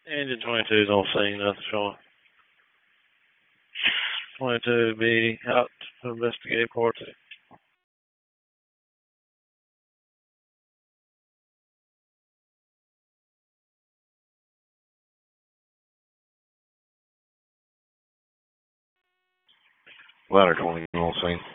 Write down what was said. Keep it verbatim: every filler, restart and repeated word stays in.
Engine twenty-two is on scene, nothing showing. twenty-two B out to investigate part two. Ladder twenty on scene.